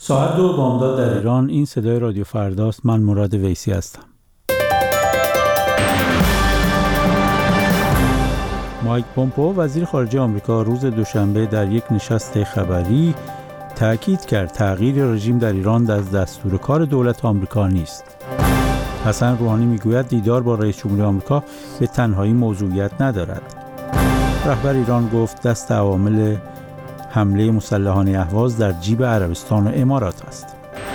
ساعت 2 بامداد در ایران. این صدای رادیو فرداست. من مراد ویسی هستم. مایک پومپئو وزیر خارجه آمریکا روز دوشنبه در یک نشست خبری تأکید کرد تغییر رژیم در ایران از دستور کار دولت آمریکا نیست. حسن روحانی میگوید دیدار با رئیس جمهوری آمریکا به تنهایی موضوعیت ندارد. رهبر ایران گفت دست عوامل حمله مسلحانه اهواز در جیب عربستان و امارات است.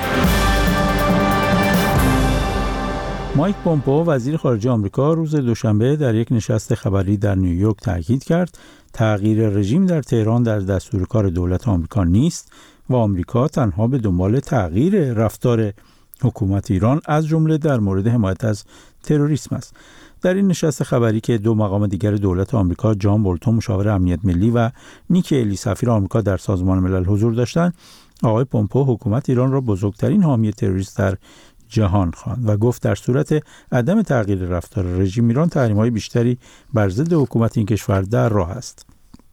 مایک پومپئو وزیر خارجه آمریکا روز دوشنبه در یک نشست خبری در نیویورک تاکید کرد تغییر رژیم در تهران در دستور کار دولت آمریکا نیست و آمریکا تنها به دنبال تغییر رفتار حکومت ایران از جمله در مورد حمایت از تروریسم است. در این نشست خبری که دو مقام دیگر دولت آمریکا، جان بولتون مشاور امنیت ملی و نیکی هلی سفیر آمریکا در سازمان ملل حضور داشتند، آقای پومپئو حکومت ایران را بزرگترین حامی تروریست در جهان خواند و گفت در صورت عدم تغییر رفتار رژیم ایران تحریم‌های بیشتری بر ضد حکومت این کشور در راه است.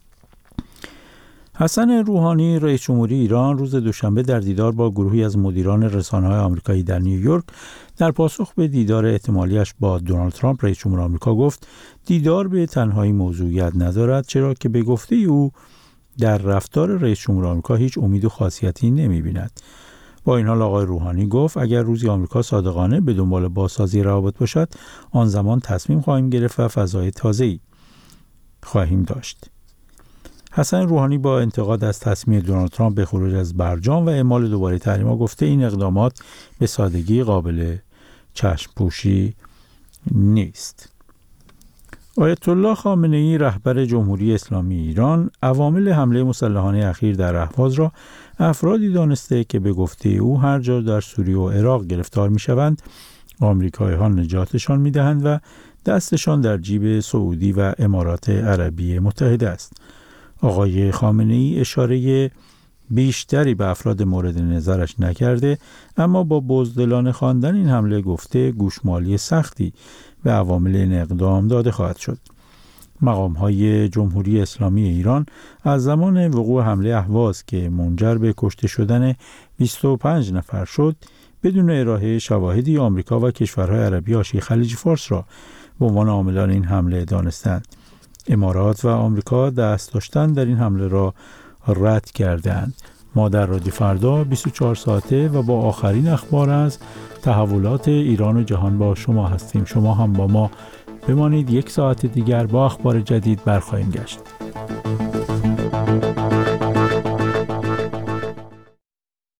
حسن روحانی رئیس جمهوری ایران روز دوشنبه در دیدار با گروهی از مدیران رسانه‌های آمریکایی در نیویورک در پاسخ به دیدار احتمالیش با دونالد ترامپ رئیس جمهور آمریکا گفت دیدار به تنهایی موضوعیت ندارد، چرا که به گفته او در رفتار رئیس جمهور آمریکا هیچ امید و خاصیتی نمی‌بیند. با این حال آقای روحانی گفت اگر روزی آمریکا صادقانه به دنبال بازسازی روابط باشد، آن زمان تصمیم خواهیم گرفت و فضای تازه‌ای خواهیم داشت. حسن روحانی با انتقاد از تصمیم دونالد ترامپ به خروج از برجام و اعمال دوباره تحریم‌ها گفته این اقدامات به سادگی قابل چشم پوشی نیست. آیت الله خامنه‌ای رهبر جمهوری اسلامی ایران عوامل حمله مسلحانه اخیر در اهواز را افرادی دانسته که به گفته او هر جا در سوریه و عراق گرفتار می‌شوند آمریکایی‌ها نجاتشان می‌دهند و دستشان در جیب سعودی و امارات عربی متحده است. آقای خامنه‌ای اشاره بیشتری به افراد مورد نظرش نکرده، اما با بزدلانه خواندن این حمله گفته گوشمالی سختی به عوامل این اقدام داده خواهد شد. مقام‌های جمهوری اسلامی ایران از زمان وقوع حمله اهواز که منجر به کشته شدن 25 نفر شد، بدون ارائه شواهدی آمریکا و کشورهای عربی حاشیه خلیج فارس را به عنوان عاملان این حمله دانستند. امارات و آمریکا دست داشتن در این حمله را رد کردند. ما در رادیو فردا 24 ساعته و با آخرین اخبار از تحولات ایران و جهان با شما هستیم. شما هم با ما بمانید. یک ساعت دیگر با اخبار جدید برخواهیم گشت.